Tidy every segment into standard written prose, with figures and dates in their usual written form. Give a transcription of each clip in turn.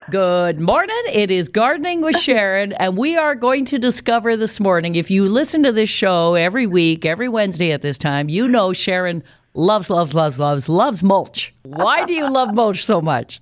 Good morning. It is Gardening with Sharon, and we are going to discover this morning, if you listen to this show every week, every Wednesday at this time, you know Sharon loves mulch. Why do you love mulch so much?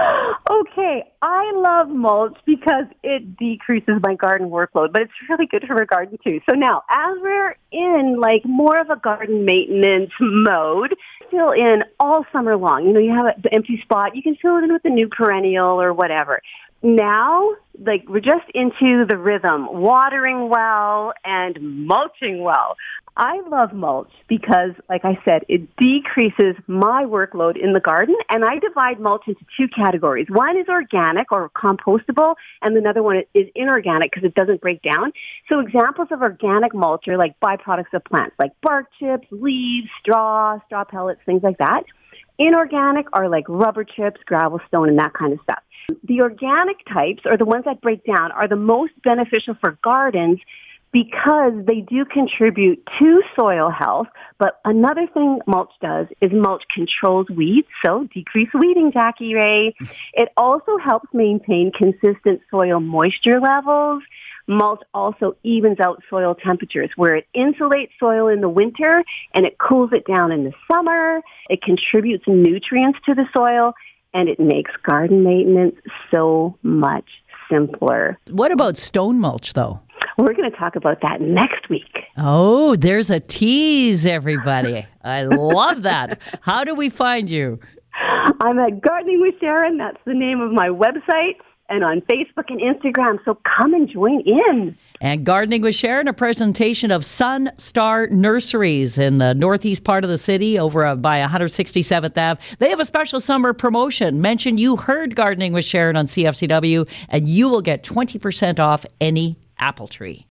Okay, I love mulch because it decreases my garden workload, but it's really good for my garden too. So now, as we're in like more of a garden maintenance mode, fill in all summer long. You know, you have an empty spot, you can fill it in with a new perennial or whatever. Now, like, we're just into the rhythm, watering well and mulching well. I love mulch because, like I said, it decreases my workload in the garden, and I divide mulch into two categories. One is organic or compostable, and another one is inorganic because it doesn't break down. So examples of organic mulch are like byproducts of plants, like bark chips, leaves, straw pellets, things like that. Inorganic are like rubber chips, gravel, stone, and that kind of stuff. The organic types, or the ones that break down, are the most beneficial for gardens because they do contribute to soil health. But another thing mulch does is mulch controls weeds, so decrease weeding, Jackie Ray. It also helps maintain consistent soil moisture levels. Mulch also evens out soil temperatures, where it insulates soil in the winter and it cools it down in the summer. It contributes nutrients to the soil, and it makes garden maintenance so much simpler. What about stone mulch, though? We're going to talk about that next week. Oh, there's a tease, everybody. I love that. How do we find you? I'm at Gardening with Sharon. That's the name of my website. And on Facebook and Instagram. So come and join in. And Gardening with Sharon, a presentation of Sun Star Nurseries in the northeast part of the city over by 167th Ave. They have a special summer promotion. Mention you heard Gardening with Sharon on CFCW, and you will get 20% off any apple tree.